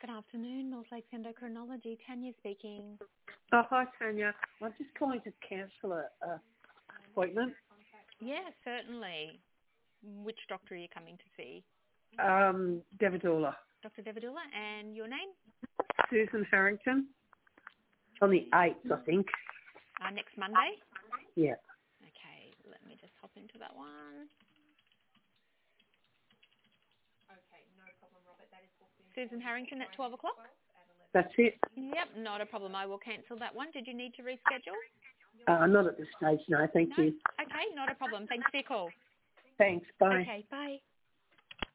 Good afternoon, North Lakes Endocrinology. Tanya speaking. Oh, hi, Tanya. I'm just calling to cancel a appointment. Yeah, certainly. Which doctor are you coming to see? Devadula. Dr. Devadula, and your name? Susan Harrington. On the 8th, I think. Next Monday? Yeah. Okay, let me just hop into that one. Okay, no problem, Robert. That is booked in. Susan Harrington at 12 o'clock? That's it. Yep, not a problem. I will cancel that one. Did you need to reschedule? Not at this stage, no. Thank you. Okay, not a problem. Thanks for your call. Thanks. Bye. Okay, bye.